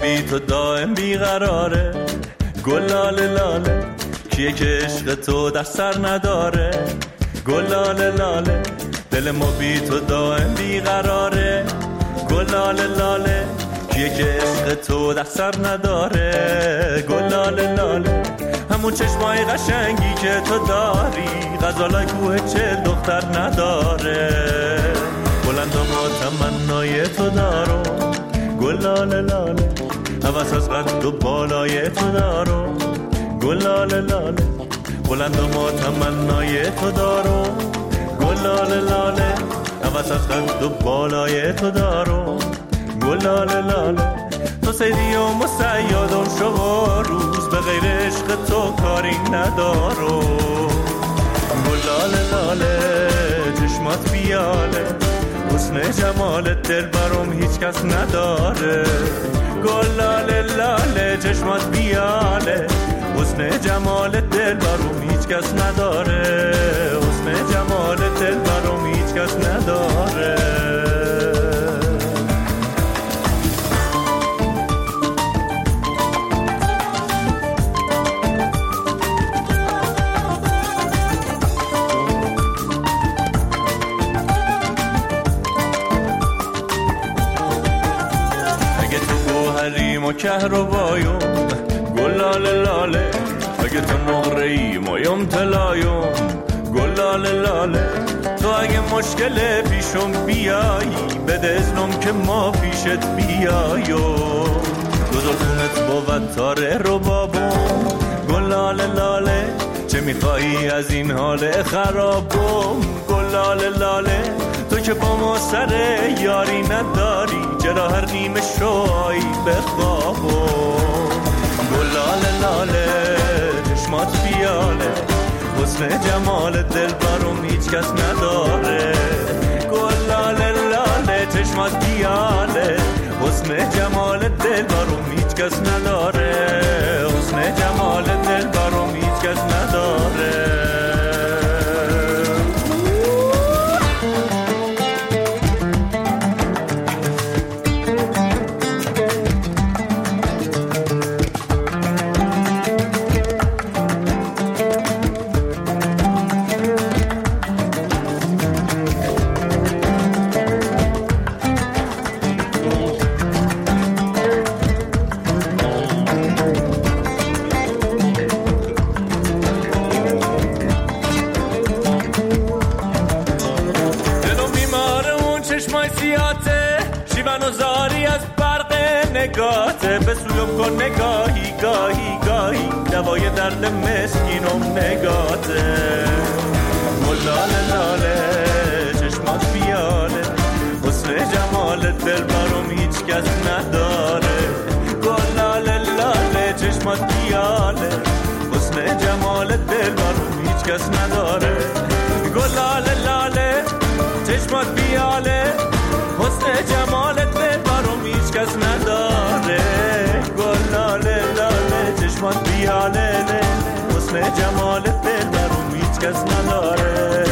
بی تو دائم بیقراره. گل لاله لاله کیه که عشق تو در سر نداره. گل لاله لاله دل ما بی تو دائم بیقراره. گل لاله لاله کیه که عشق تو در سر نداره. گل لاله لاله همون چشمای قشنگی که تو داری غزالای کوه چه دختر نداره. بلند و تمنای تو دارو گل لاله لاله هوس از قد و بالای تو دارو گل لاله لاله بلند و تمنای تو دارو گل لاله لاله هوس از قد و بالای تو دارو گل لاله لاله تو سیدی و مسیاد و شب و روز به غیر عشق تو کاری ندارو. گل لاله لاله چشمات بیاله حسن جمالت دل برام هیچ کس نداره. گل لاله لاله چشمات بیاله حسن جمالت دل برام هیچ کس نداره. حسن جمالت دل برام هیچ کس نداره. کهربایوم گل لاله لاله اگه تو مغره‌ای مایم طلایوم گل لاله لاله تو اگه مشکل پیشم بیایی بده اذنم که ما پیشت بیاییم. دو خونت بود تاره رو بابم گل لاله لاله چه میخوایی از این حال خرابم. گل لاله لاله تو که با ما سر یاری نداری چرا هر نیمه شوایی بخوابم. گل لاله لاله چشمات بیاله حسن جمال دل برام هیچ کس نداره. گل لاله لاله چشمات بیاله حسن جمال دل برام هیچ کس نداره. حسن جمال دل برام هیچ کس نداره. به سویم کن نگاهی گاهی گاهی دوای درد مسکینم نگاته. گل لاله لاله چشمات بیاله حسن جمال دل برام هیچ کس نداره. گل لاله لاله چشمات بیاله حسن جمال دل برام هیچ کس نداره. گل لاله لاله چشمات بیاله حسن جمال دل برام هیچ کس نداره. گل لاله لاله چشمات بیاله حسن جمال دل برام هیچ کس نداره.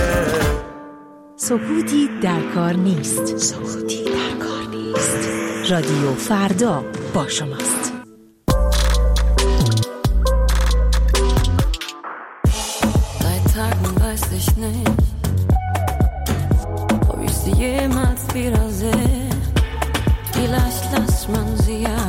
سکوتی در کار نیست. سکوتی در کار نیست. رادیو فردا با شماست. Seit Tagen weiß ich nicht, ob ich sie jemals wiedersehe. Vielleicht lässt man sie ja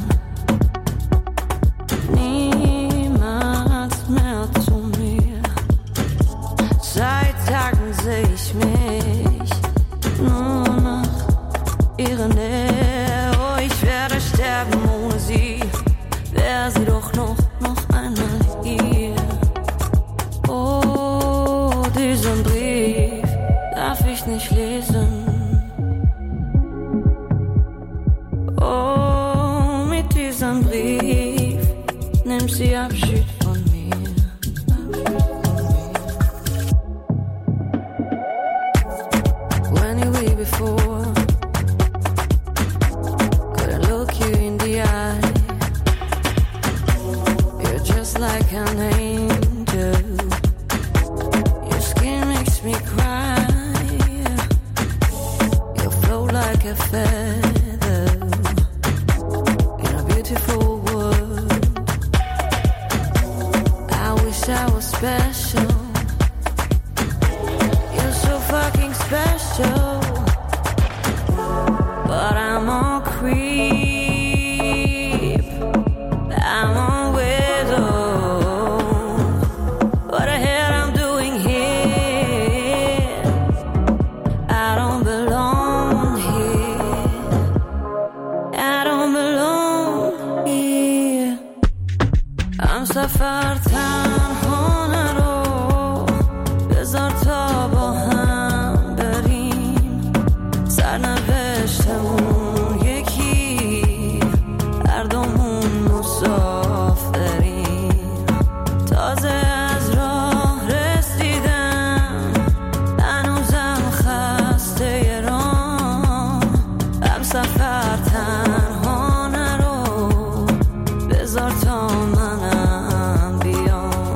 niemals mehr zu mir. Seit Tagen seh ich mich nur nach ihrer Nähe. Oh, ich werde sterben ohne sie, wär sie doch noch einmal hier. Oh, diesen Brief darf ich nicht lesen. Brief, nimm sie Abschied von mir. When you were before, couldn't look you in the eye. You're just like an angel. Your skin makes me cry. You float like a feather. show, but I'm a creep, I'm a widow. What the hell I'm doing here? I don't belong here, I don't belong here. I'm سفر تنها نرو، بذار تا با هم بریم، سرنوشتمون یکی، هر دومون مسافریم. تازه از راه رسیدم، هنوزم خسته راه. هم سفر تنها نرو، بذار تا منم بیام.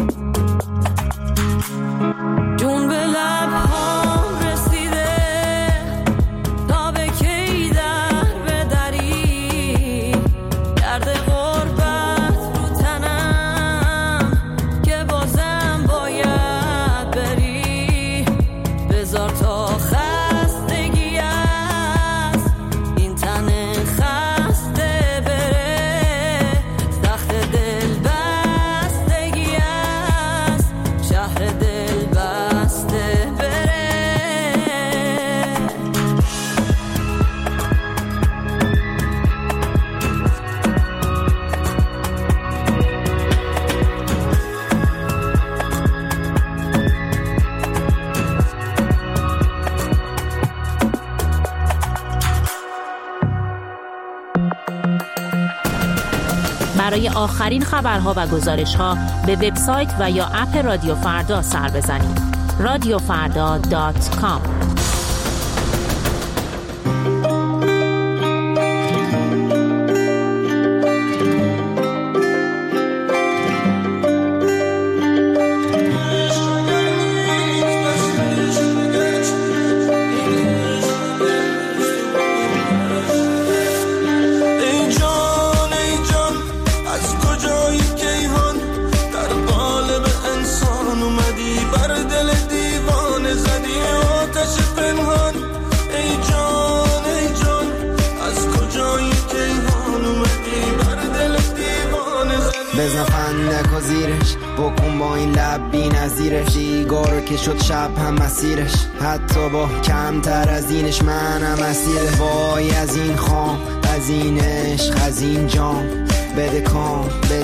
جون به لبهام رسیده، تا به کی در بدری، درد غربت رو تنم که بازم باید بری. بذار تا خستگی از این تن خسته بره، سخت دل بستگی از شهر دل بسته بره. برای آخرین خبرها و گزارش‌ها به وبسایت و یا اپ رادیو فردا سر بزنید. radiofarda.com. بزن فندک و زیرش، بکن با این لب بی نظیرش. دیگارو که شد شب هم مسیرش، حتی با کمتر از اینش منم اسیره. وای از این خام، از این عشق، از این جام. بده کام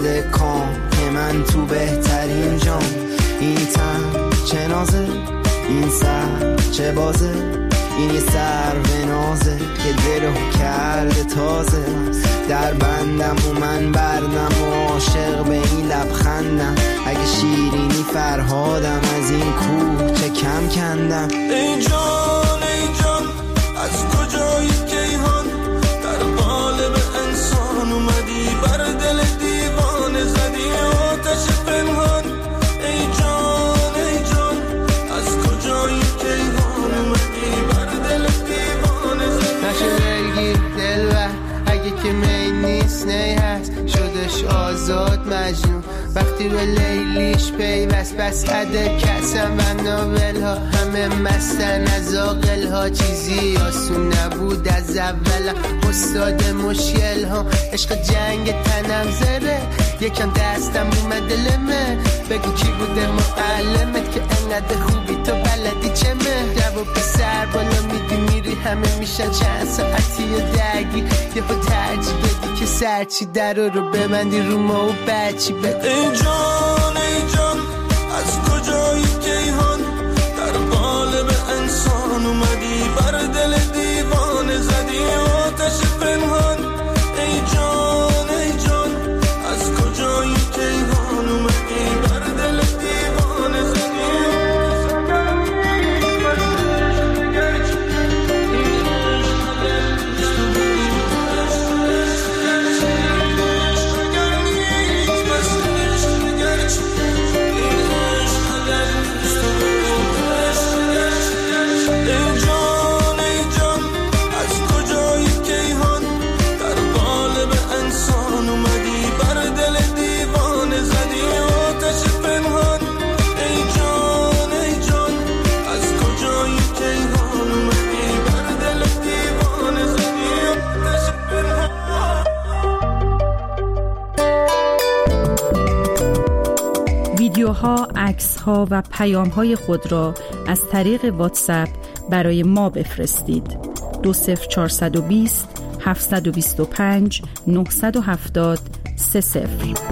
که من تو بهترین جام. این تن چه نازه، این سر چه بازه. این یه سر و نازه که دلو کرده تازه. در بندم و من بردم و عاشق به این لبخندم. اگه شیرینی فرهادم، از این کوه چه کم کندم. ای جان از کجایی کیهان، در قالب انسان اومدی، بر دل دیوانه زدی آتش پنهان. ای جان از کجایی کیهان اومدی، بر دل دیوانه زدی. نشه بگیر دلبر، اگه که می نیست نی هست، شدش آزاد مجنون وقتی به لیلیش پیوست. بس عده کسم و ناول ها، همه مستن از آقل ها. چیزی آسون نبود از اول، استاد مشکل ها. عشق جنگ تنم زره، یکم دستم اومده لمه. بگو کی بوده معلمت که انقدر خوبی تو بلدی چمه. دو پسر بالا میدی میری، همه میشن چند ساعتی و درگیر. یه با ترجیح بدی که سرچی در رو ببندی رو ما و بچی بگو. ای جان از کجایی کیهان، در قالب انسان اومدی، بر دل دیوانه زدی آتش پنهان. ای جان از کجایی کیهان اومدی، بر دل دیوانه زدی. ها، عکس ها و پیام های خود را از طریق واتساپ برای ما بفرستید. 20420 725 970 30.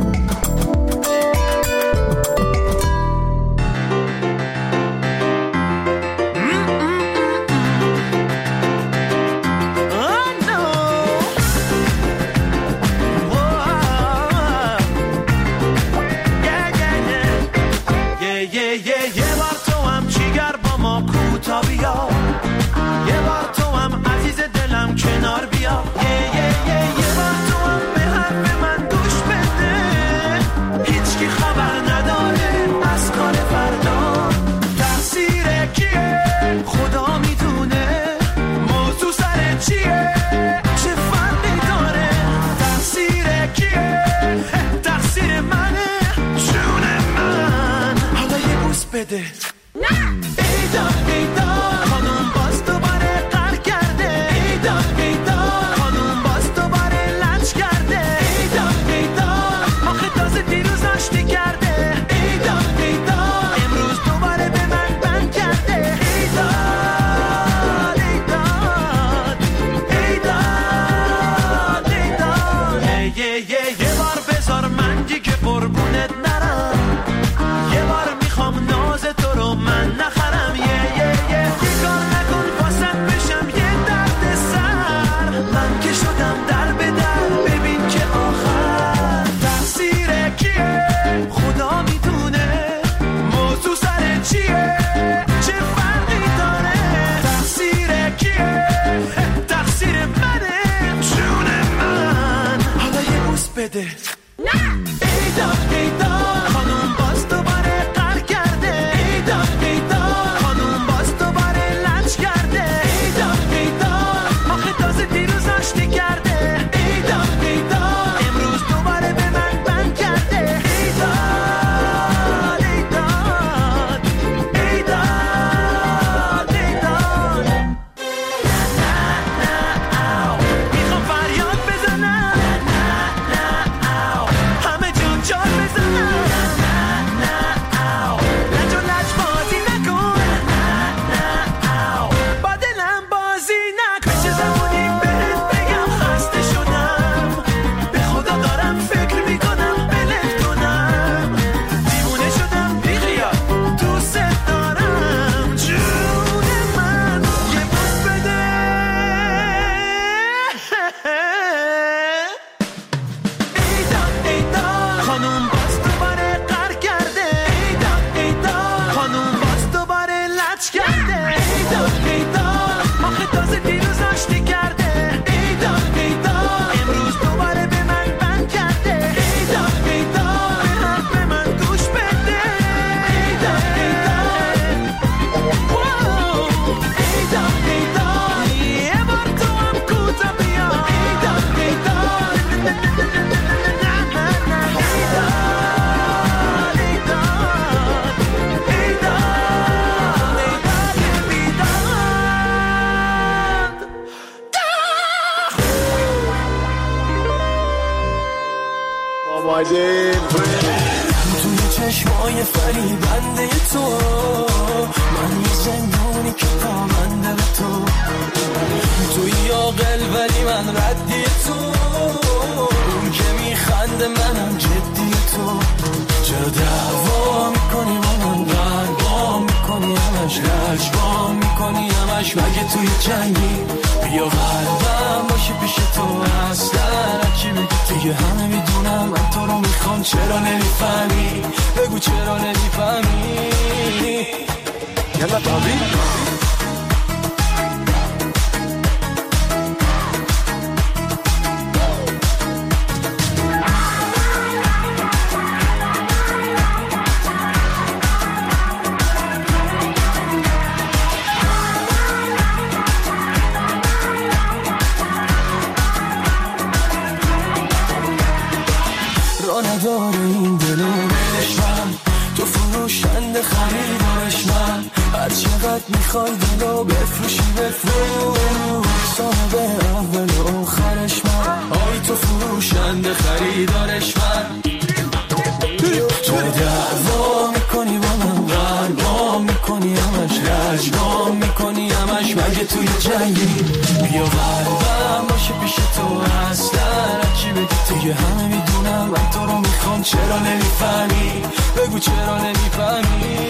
توی چشمای فریبنده تو من یه زندونی که پامنده به تو توی عاقل ولی من ردی تو اون که میخنده منم جدی تو چرا دعوا میکنی با من برگام میکنی همش رجبا میکنی همش مگه توی جنگی بیا قلبم باشی پیش تو اصلا چی بگی دیگه همه میدونم من تو رو میخوام چرا نمیفهمی بگو چرا نمیفهمی یلا بابی نداره این دلو بلش من تو فروشنده خریدارش من هر چقدر میخوای دلو بفروشی بفروش صاحب اول و آخرش من آی تو فروشنده خریدارش من تو دعوا کجگام میکنی همش مگه توی جنگی؟ بیا قلبم باشه پیش تو اصلا چی بگی دیگه همه میدونم من تو رو میخوام چرا نمیفهمی؟ بگو چرا نمیفهمی؟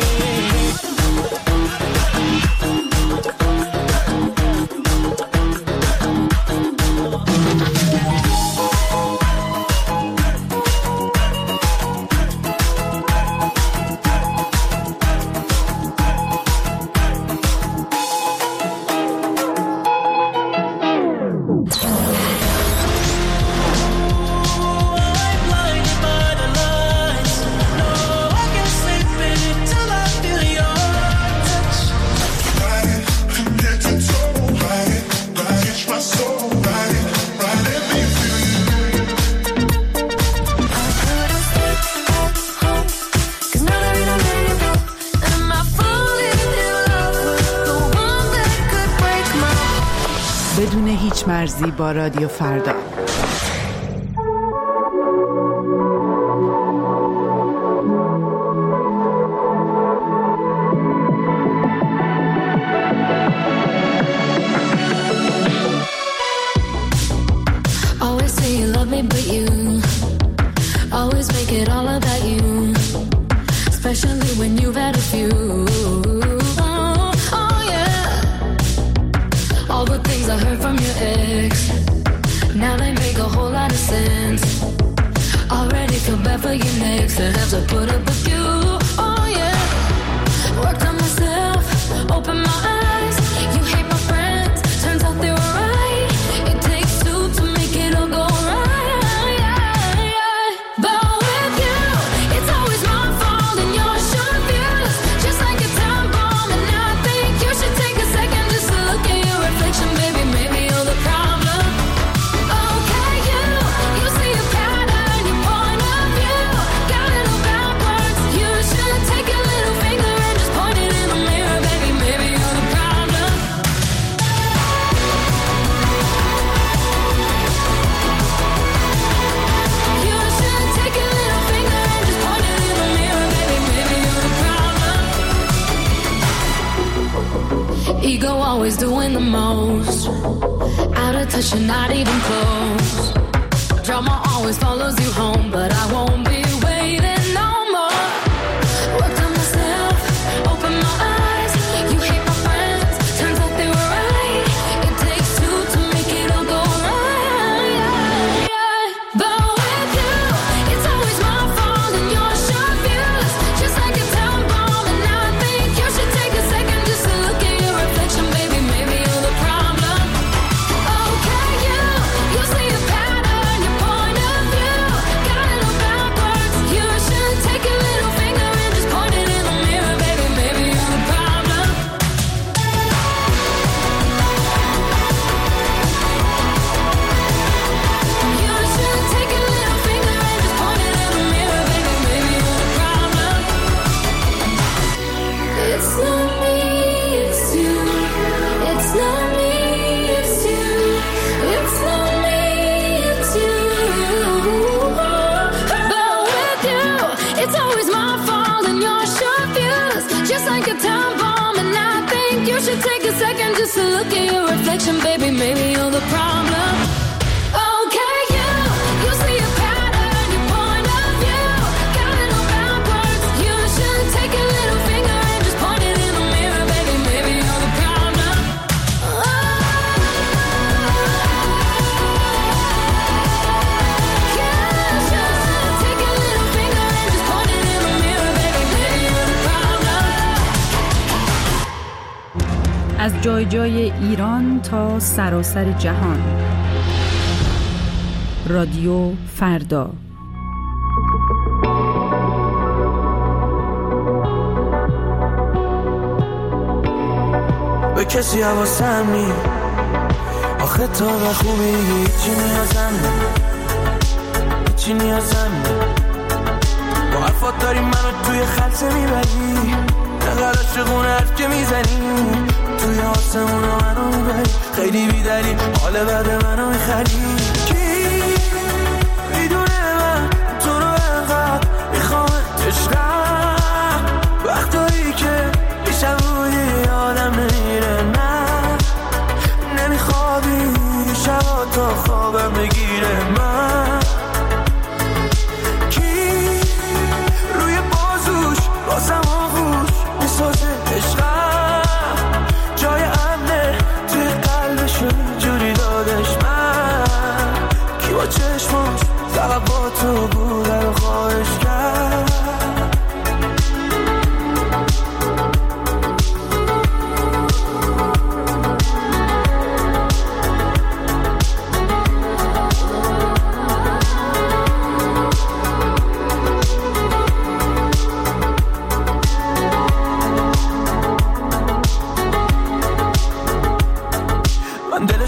بدون هیچ مرزی با رادیو فردا. Always say you love me but you always make it all about you, especially when you've had a few. All the things I heard from your ex, now they make a whole lot of sense. Already feel bad for you next to have to put up with you. Oh yeah, worked on myself, open my eyes. You hate my friends, turns out they were right. It takes two to make it all go right. But with you, it's always my fault and your short views, just like a time bomb. And I think you should take a second just to look at your reflection, baby. Maybe you're the problem. Okay, you see a pattern, your point of view got it all backwards. You should take a little finger and just point it in the mirror, baby. Maybe you're the problem. You should take a little finger and just point it in the mirror, baby. Maybe you're the problem. Ego always doing the most, out of touch and not even close. Drama always follows you home, but I won't be waiting no more. Worked on myself, open my eyes. You hate my friends, turns out they were right. It takes two to make it all go right. But with you, it's always my fault and your short views, just like a time bomb. And I think you should take a second just to look at your reflection, baby. Maybe you're the problem. Okay, you see a pattern, your point of view got it all backwards. You should take a little finger and just point it in the mirror, baby. Maybe you're the problem. You should take a little finger and just point it in the mirror, baby. Maybe you're the problem. It's not me, it's you. It's not me, it's you. It's not me, it's you. But with you, it's always my fault and your short views, just like a time bomb. And I think you should take a second just to look at your reflection, baby. Maybe you're the problem. Okay, you see a pattern, your point of view got it all backwards. You should take a little finger and just point it in the mirror, baby. Maybe you're the problem. You should take a little finger and just point it in the mirror, baby. Maybe you're the problem. از جای جای ایران تا سراسر جهان. رادیو فردا. به کسی حواسم نی آخه تو به خوبی هیچی نیازم نی، هیچی نیازم نی. با حرفات داری منو توی خلصه میبری، نقل عاشقونه حرف که میزنی توی آسمون منو میبری. خیلی بیدلی حال بعد منو میخری. کی میدونه من تو رو انقدر میخوام عشقم، وقتایی که میشم بودی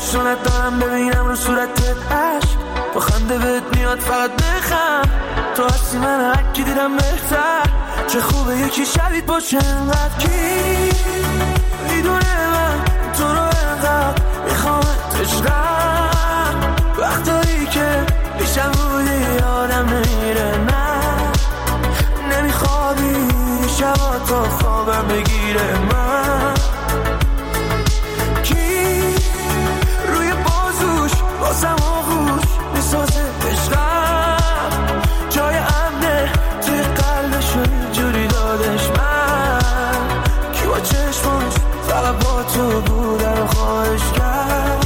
نشونت دارم ببینم رو صورتت عشق با خنده بهت میاد فقط بخم تو هستی من هرکی دیدم بهتر چه خوبه یکی شبید باشه انقدر کی میدونه من تو رو انقدر میخوامت عشقم وقتایی که بیشم بودی آدم نمیره نه نمیخوابی شبا تا خوابم بگیره من کی روی بازوش بازم آغوش میسازه عشقم جای امنه توی قلبشو اینجوری دادش من کی با چشماش فقط با تو بوده رو خواهش کرد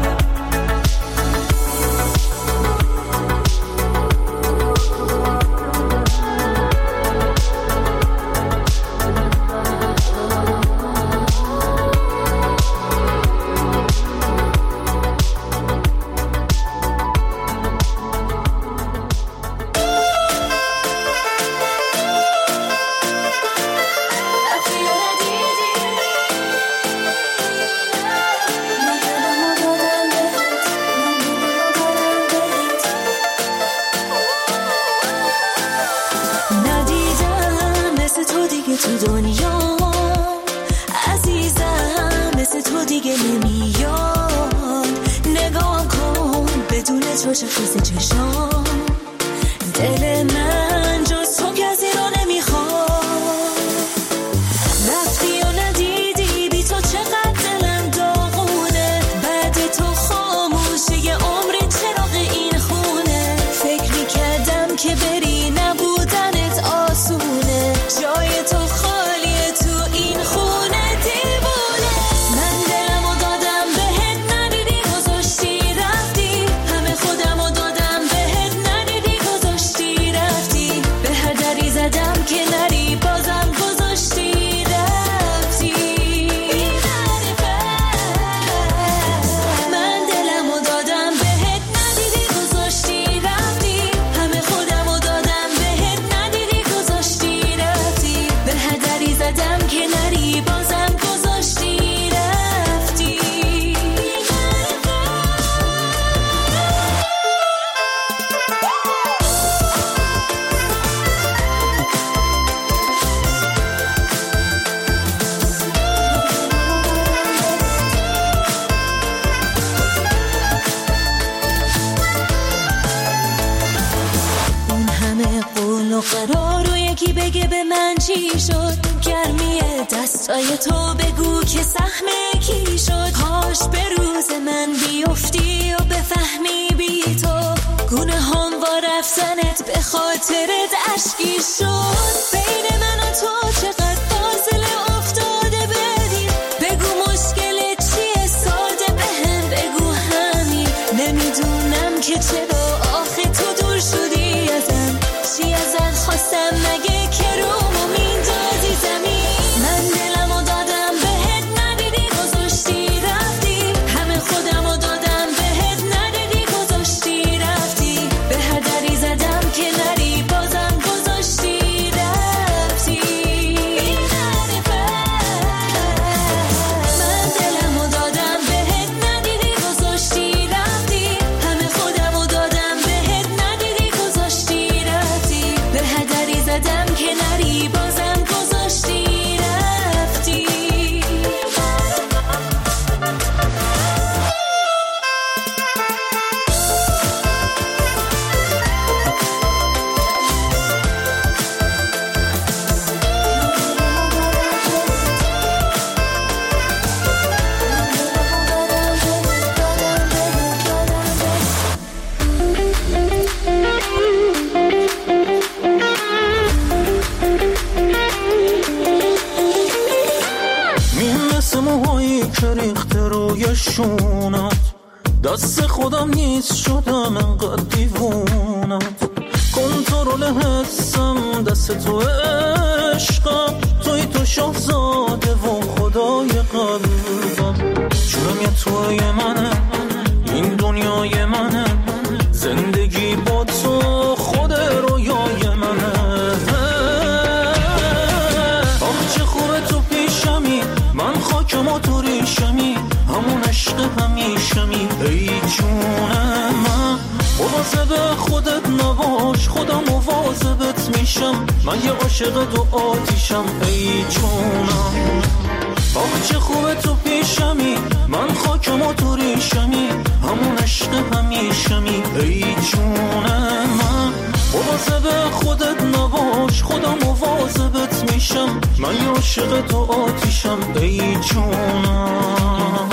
تو دنیا عزیزم مثل تو دیگه نمیاد نگاه کن بدون تو شخص چشام دل من جز تو کسی رو نمیخواد رفتی و ندیدی بی تو چقدر دلم داغونه بعد تو خاموشه یه عمری چراغ این خونه فکر میکردم که بری نبودنت آسونه جای تو خالیه تو این خونه دیوونه من دلمو دادم بهت ندیدی گذاشتی رفتی همه خودمو دادم بهت ندیدی گذاشتی رفتی به هر دری زدم که نری بازم گذاشتی رفتی من دلمو دادم بهت ندیدی گذاشتی رفتی همه خودمو دادم بهت ندیدی گذاشتی رفتی به هر دری زدم که نری بازم گذاشتی رفتی اون همه قول و قرار و یکی بگه به من چی شد گرمی دستای تو بگو که سهم کی شد کاش به روز من بیفتی و بفهمی بی تو گونه هم و رفتنت به خاطرت اشکی شد بین من و تو چقدر فاصله افتاده بدی بگو مشکلت چیه ساده بهم بگو همین نمیدونم که چرا آخه تو دور شدی ازم چی ازت خواستم مگه که رومو میندازی زمین من دلمو دادم بهت ندیدی گذاشتی رفتی همه خودمو دادم بهت ندیدی گذاشتی رفتی به هر دری زدم که نری بازم گذاشتی رفتی من دلمو دادم بهت ندیدی گذاشتی رفتی همه خودمو دادم بهت ندیدی گذاشتی رفتی به هر دری زدم که نری بازم گذاشتی رفتی میمسه موهایی که ریخته روی شونت دست خودم نیست شدم انقدر دیوونت کنترل حسم دست تو عشقم توی تو شاهزاده و خدای قلبم جونم یه توی منه این دنیای منه زندگی با تو خود رویای منه آخ چه خوبه تو پیشمی من خاکم و تو ریشمی همون عشق همیشمی مواظب خودت نباش، خودم مواظبت میشم، من یه عاشق دو آتیشم ای جونم. آخ چه خوبه تو پیشمی، من خاکم و تو ریشمی، همون عشق همیشمی ای جونم. من مواظب خودت نباش، خودم مواظبت میشم، من یه عاشق دو آتیشم ای جونم.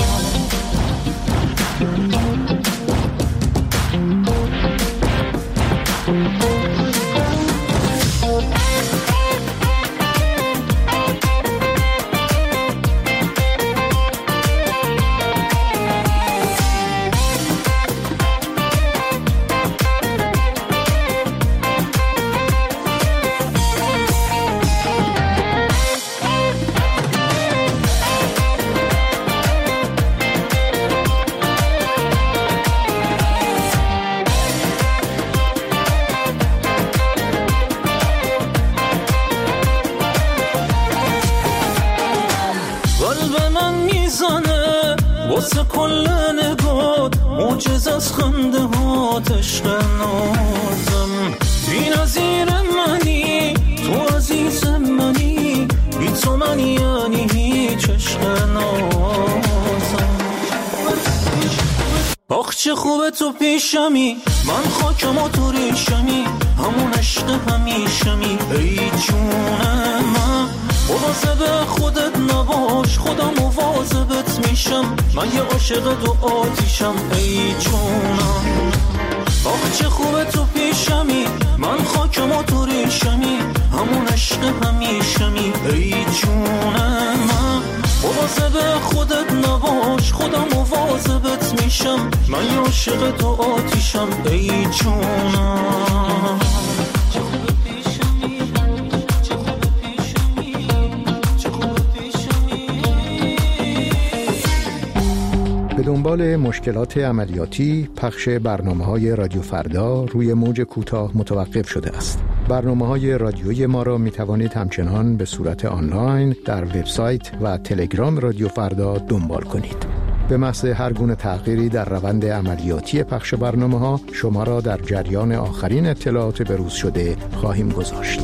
واسه کل نگات معجز از خنده هات عشق نازم، بی نظیر منی تو عزیز منی، بی تو من یعنی هیچ عشق نازم. آخ چه خوبه تو پیشمی، من خاکم و تو ریشمی، همون عشق همیشمی ای جونم. من مواظب خودت نباش، خودم مواظبت میشم، من یه عاشق دو آتیشم ای جونم. آخ چه خوبه تو پیشمی، من خاکم و تو ریشمی، همون عشق همیشمی ای جونم. من مواظب خودت نباش، خودم مواظبت میشم، من یه عاشق دو آتیشم ای جونم. به دنبال مشکلات عملیاتی پخش برنامه‌های رادیو فردا روی موج کوتاه متوقف شده است. برنامه‌های رادیویی ما را می‌توانید همچنان به صورت آنلاین در وبسایت و تلگرام رادیو فردا دنبال کنید. به محض هر گونه تغییری در روند عملیاتی پخش برنامه‌ها شما را در جریان آخرین اطلاعات بروز شده خواهیم گذاشت.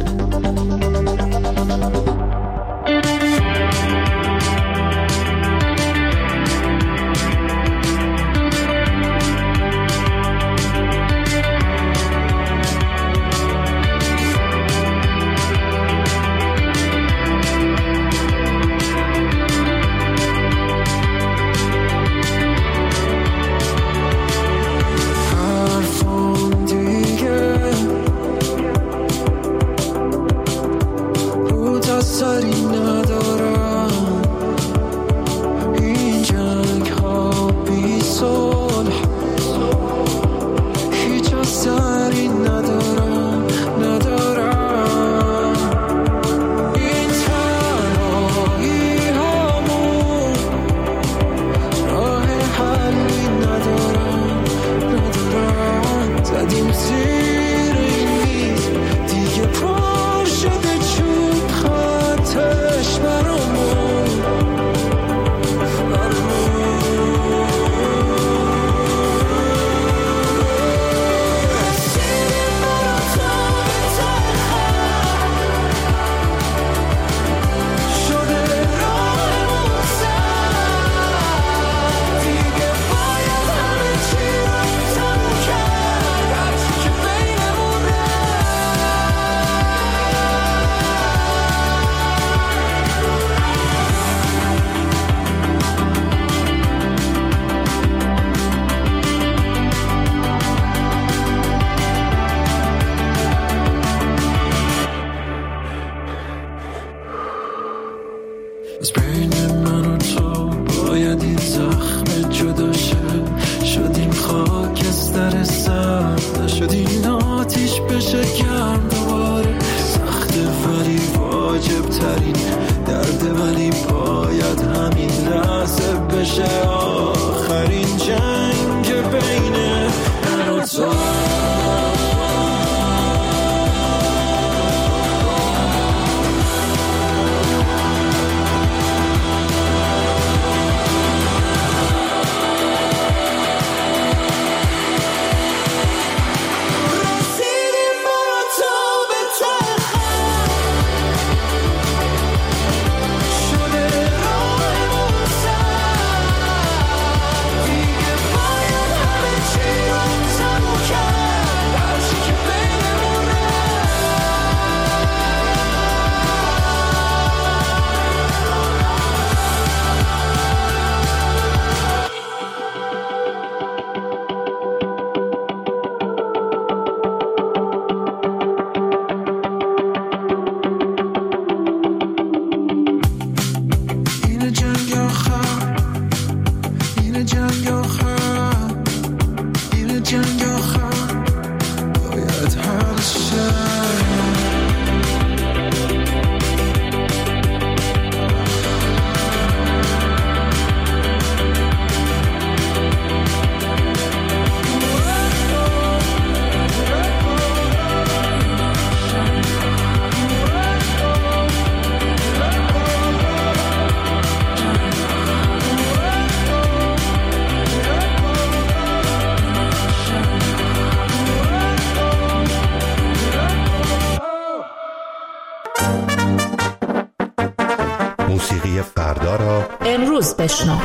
آشنا.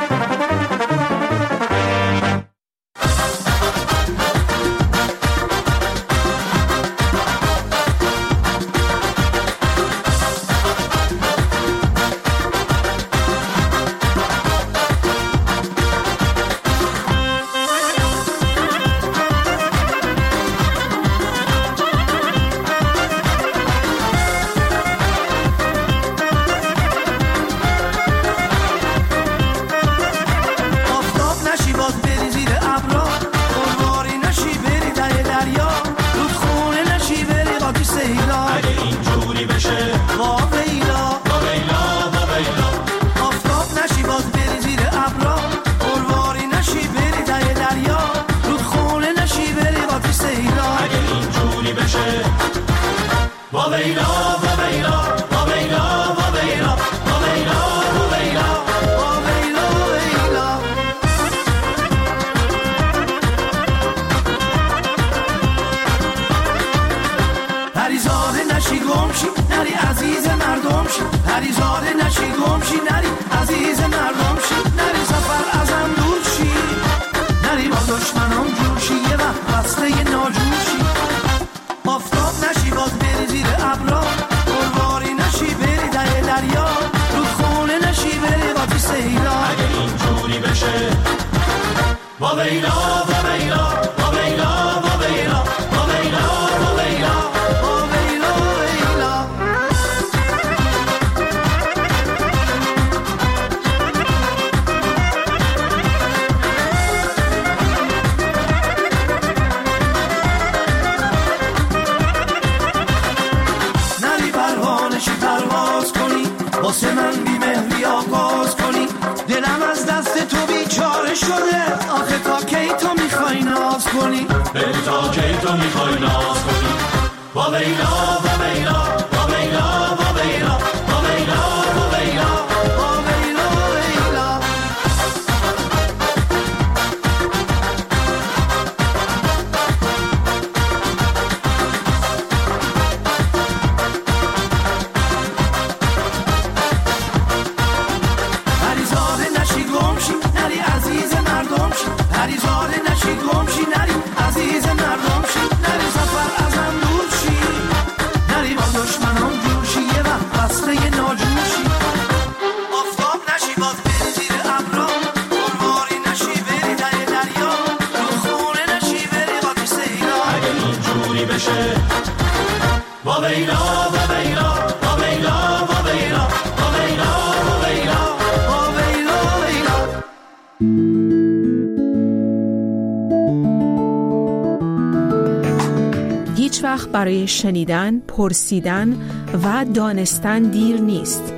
هیچ وقت برای شنیدن، پرسیدن و دانستن دیر نیست.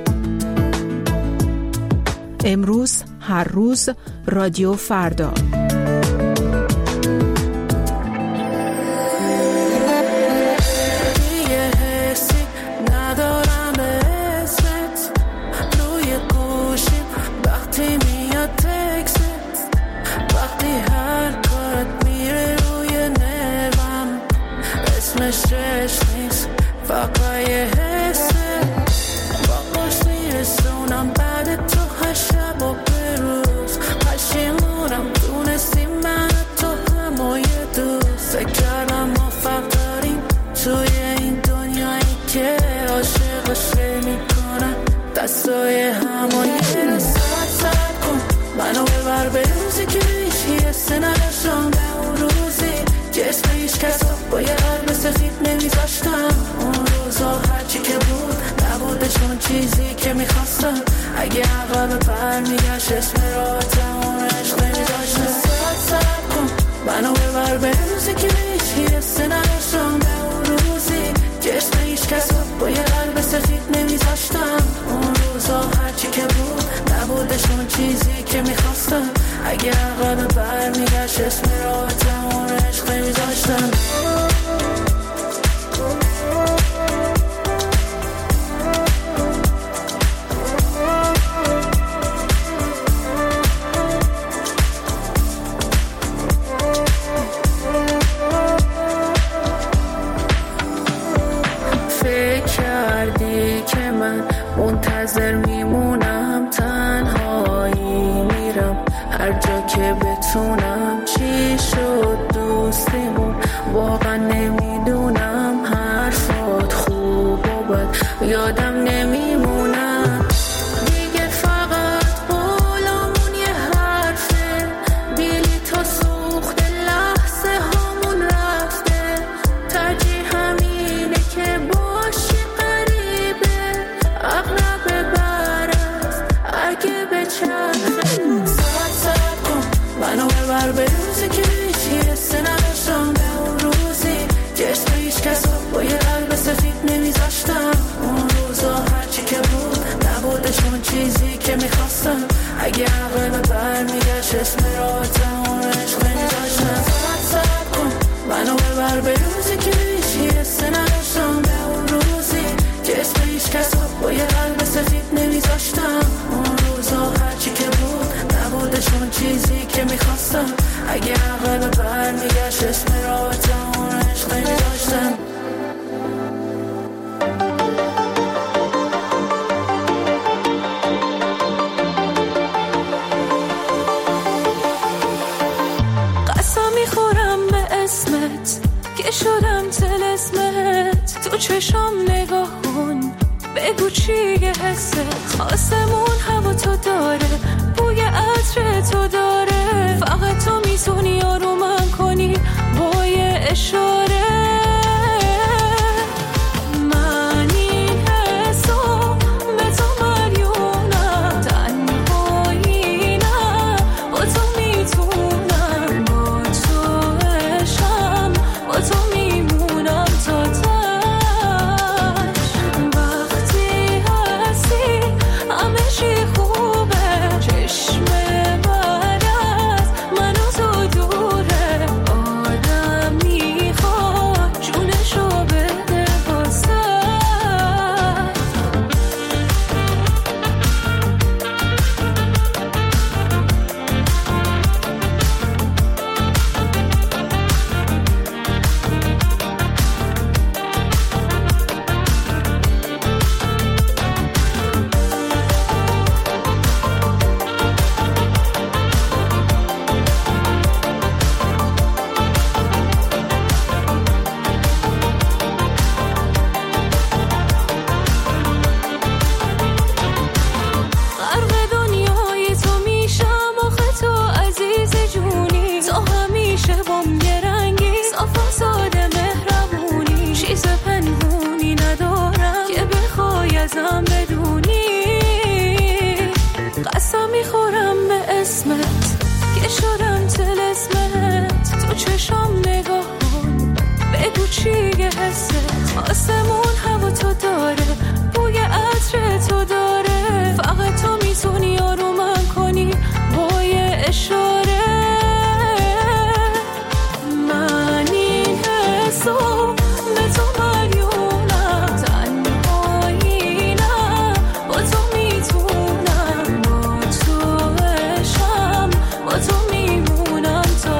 امروز، هر روز، رادیو فردا. دستای همون یه رو ساعت کن منو ببر به روزی که هیچی حسه نداشتم به اون روزی جسم هیچ کسا با یه قلب سفید نمیذاشتم اون روزا هرچی که بود نبودشون چیزی که میخواستم اگه عقب پر میگشت اسم راحتم اون عشق نمیذاشتم ساعت کن منو ببر به روزی که هیچی حسه نداشتم به اون روزی جسم هیچ کسا با یه قلب سفید نمیذاشتم اون روزا هرچی که بود نبودشون چیزی که میخواستم اگه عقب بر میگشت اسم راحتم اون عشق نمیذاشتم منتظر میمونم تنهایی هر جا که بتونم. چی شد دوستیمون واقعا نمیدونم، حرفات خوب و بد یادم نمیمونم. دیگه فقط قولامون یه حرفه، بیلی تا سوخت لحظه هامون رفته. ترجیح همینه که باشی قریبه، اقرب برست اگه بچرخه. ساعت کن منو ببر به روزی که هیچی حسه نداشتم، به اون روزی جسم هیچ کس با یه قلب سفید نمیذاشتم. اون روزا هرچی که بود نبودشون چیزی که میخواستم. اگه عقل برمیگشت اسم راحتم اون عشق نمیذاشتم. ساعت کن منو ببر به روزی که هیچی حسه نداشتم، به اون روزی جسم هیچ کس با یه قلب سفید نمیذاشتم. اون روزا هرچی که بود نبودشون چیزی که میخواستم. اگه عقل برمیگشت اسم راحتم اون عشق نمیذاشتم. قسم میخورم به اسمت که شدم طلسمت. تو چشم نگاه کن بگو چیه حست. آسمون هوا تو داره، بوی عطر تو داره. فقط تو میتونی آرومم کنی با یه اشاره. من این حسو به تو مریونم، تنهایی نه با تو میتونم. با تو عشقم با تو میمونم تا وقتی هستی همه چی خوبه. چشم بعد از من و تو دوره، آدم میخواد جونشو بده واسه. غرق دنیای تو میشم آخه تو عزیز جونی. تو همیشه بام یه رنگی، صاف و ساده مهربونی. چیز پنهونی ندارم که بخوای ازم بدونی. قسم میخورم به اسمت که شدم طلسمت. تو چشم نگاه کن بگو چیه حست. آسمون هوا تو داره، بوی عطر تو داره. فقط تو میتونی آرومم کنی با یه اشاره. من این حسو به تو مریونم، تنهایی نه با تو میتونم. با تو عشقم با تو میمونم تا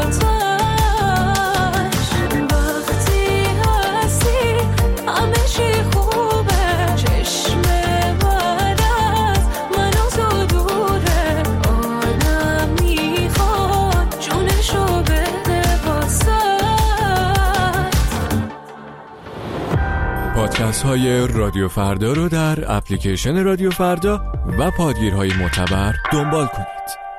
وقتی هستی همه چی خوبه. چشم بعد از من و تو دوره، آدم میخواد جونشو بده واسه. پادکست های رادیو فردا رو در اپلیکیشن رادیو فردا و پادگیرهای معتبر دنبال کنید.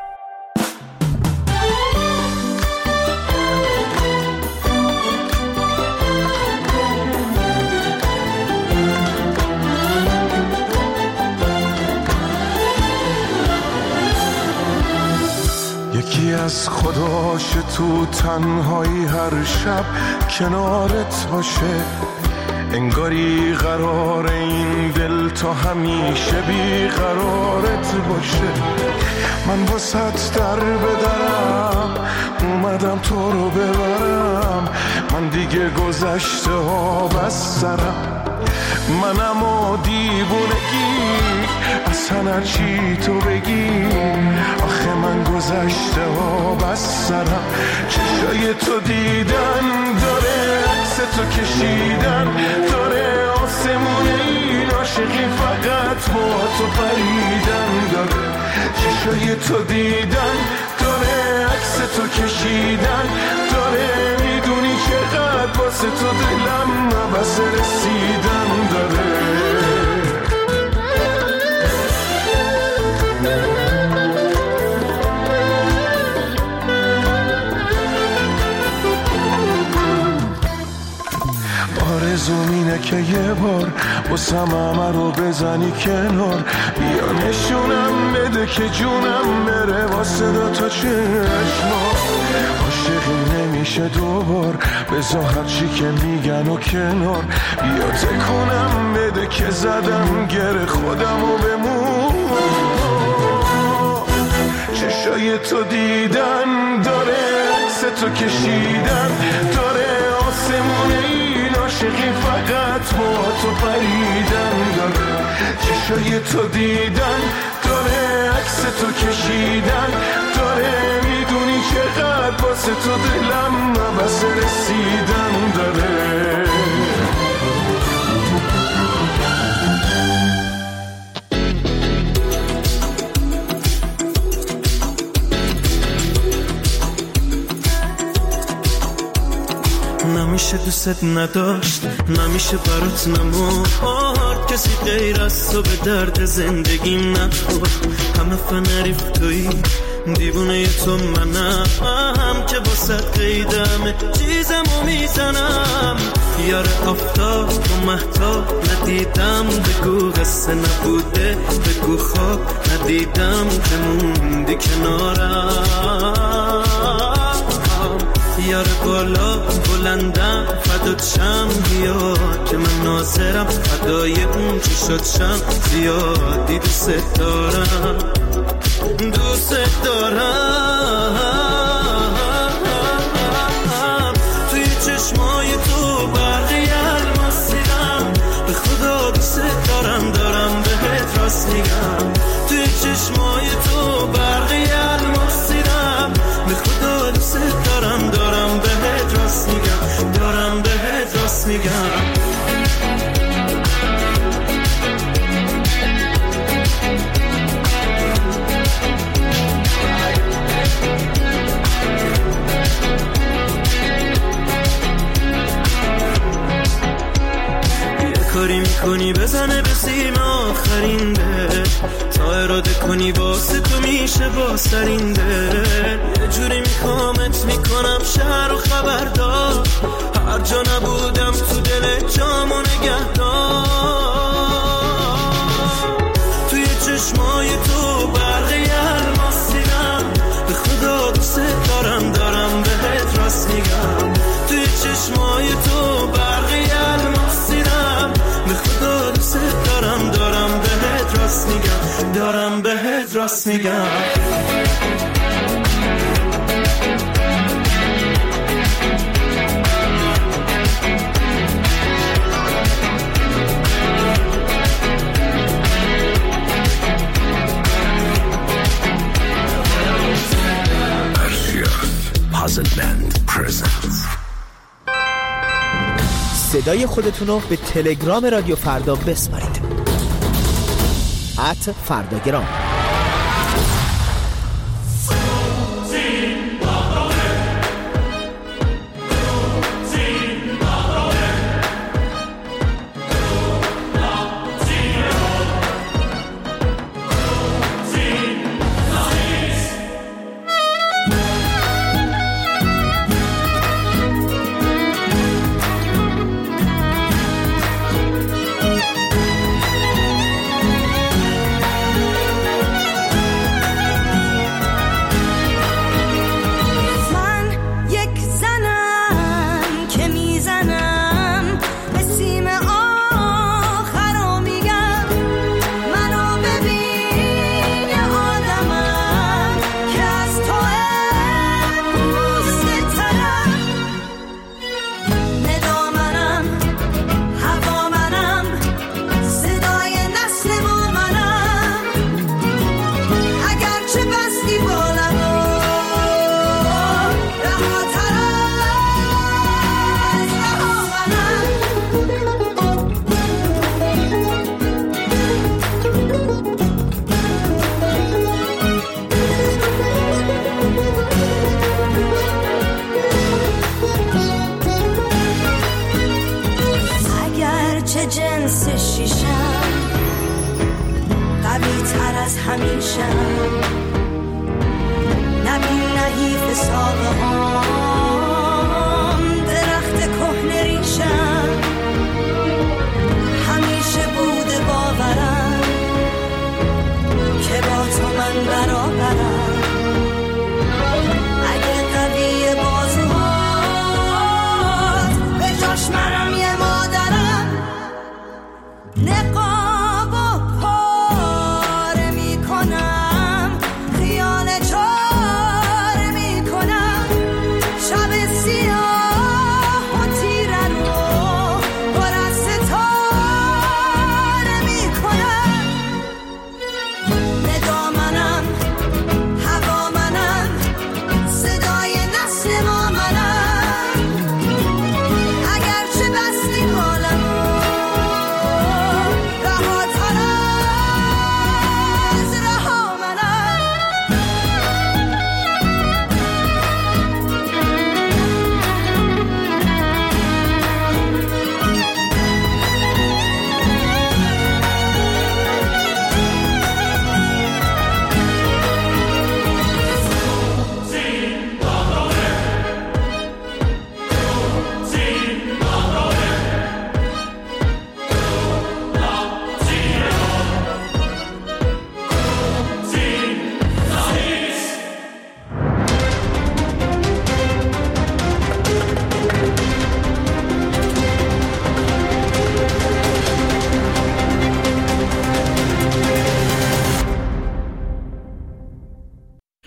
یکی از خداش تو تنهایی هر شب کنارت باشه. انگاری قرار این دل تا همیشه بی قرارت باشه. من واسط در بدرم اومدم تو رو ببرم. من دیگه گذشته ها بس سرم. منم و دیوونگی اصلا هرچی تو بگی. آخه من گذشته ها بس سرم. چشای تو دیدن داره، عکس تو کشیدن داره. آسمون این عاشقی فقط با تو پریدن داره. چشای تو دیدن داره، تو کشیدن داره، میدونی چقدر واسه تو دلم نبسه رسیدن داره. آرزوم اینه که یه بار واسم همه رو بزنی کنار، بیا نشونم بده که جونم بره واسه دوتا چشما. عاشقی نمیشه دوبار، بذار هرچی که میگن و کنار، بیا تکونم بده که زدم گره خودم و بمون. چشای تو دیدن داره، عکس تو کشیدن داره، آسمون این عاشقی فقط با تو پریدن داره. چشای تو دیدن داره، عکس تو کشیدن داره، میدونی چقدر واسه تو دلم نبسه رسیدن داره. نمیشه دوست نداشت، نمیشه برات نمورد، کسی غیر از تو به درد زندگیم نخورد. همه فنریف توی دیوونه تو منم که باست قیدم چیزمو میزنم. یار آفتاب و مهتاب ندیدم، بگو قصه نبوده، بگو خواب ندیدم که موندی کنارم. یار بالا بلندم فدات شم، بیا که من ناظرم فدای اون چی شد شم. زیادی دوست دارم، دوست دارم. توی چشمای تو برقی الماسیدم، به خدا دوست دارم، دارم بهت راست میگم. توی چشمای تو برقی الماسیدم، به خدا دوست دارم، دارم بهت راست میگم، دارم بهت راست میگم. کاری میکنی بزنه به سیم آخرین ده، تا اراده کنی واسه تو میشه با سرینده. یه جوری میکامت میکنم شهر و خبردار، هر جا نبودم تو دل جامو نگهدار. توی چشمای تو برقی الماسیدم، به خدا دوست دارم، دارم بهت راست میگم. توی چشمای تو برقی الماسیدم، به خدا دوست دارم، دارم بهت راست میگم، دارم بهت راست میگم. Puzzle Band Presents. صدای خودتون رو به تلگرام رادیو فردا بسپارید. @فرداگرام. همیشه نبین نحیف ساقه هم درخت کهنه ریشم همیشه بوده باورم که با تو من برابرم اگه قوی بازوهات به جاش منم یه مادرم نقاب و پاره میکنم خیال چار